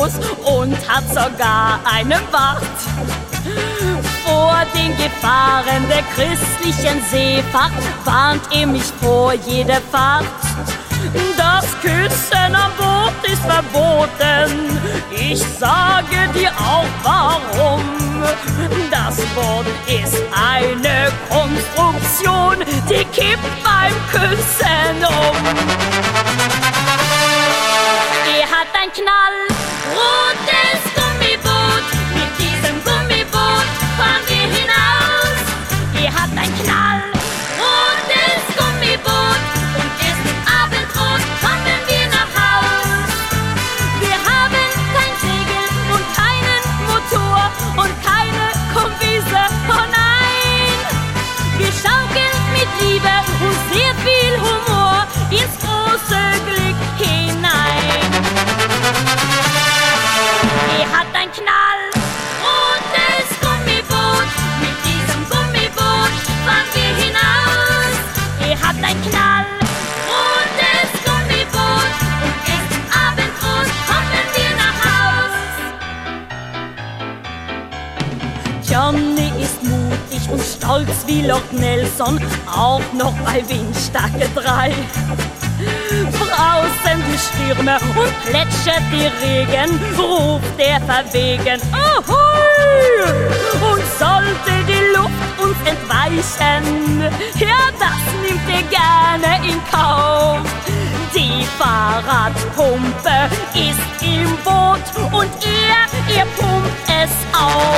groß und hat sogar einen Bart. Vor den Gefahren der christlichen Seefahrt warnt er mich vor jeder Fahrt. Das Küssen am Boot ist verboten, ich sage dir auch warum. Das Boot ist eine Konstruktion, die kippt beim Küssen um. Er hat ein knallrotes Gummiboot, mit diesem Gummiboot fahren wir hinaus. Er hat ein knallrotes Gummiboot und erst im Abendrot kommen wir nach Haus. Wir haben kein Segel und keinen Motor und keine Kombise, oh nein. Wir schaukeln mit Liebe und sehr viel Humor ins große Glück hinein. Er hat ein knallrotes Gummiboot, mit diesem Gummiboot fahren wir hinaus. Er hat ein knallrotes Gummiboot und erst im Abendrot kommen wir nach Haus. Johnny ist mutig und stolz wie Loch Nelson, auch noch bei Windstärke 3. Draußen die Stürme und plätschert der Regen, ruft er verwegen, Ahoi! Und sollte die Luft uns entweichen, ja, das nimmt er gerne in Kauf. Die Fahrradpumpe ist im Boot und er pumpt es auf.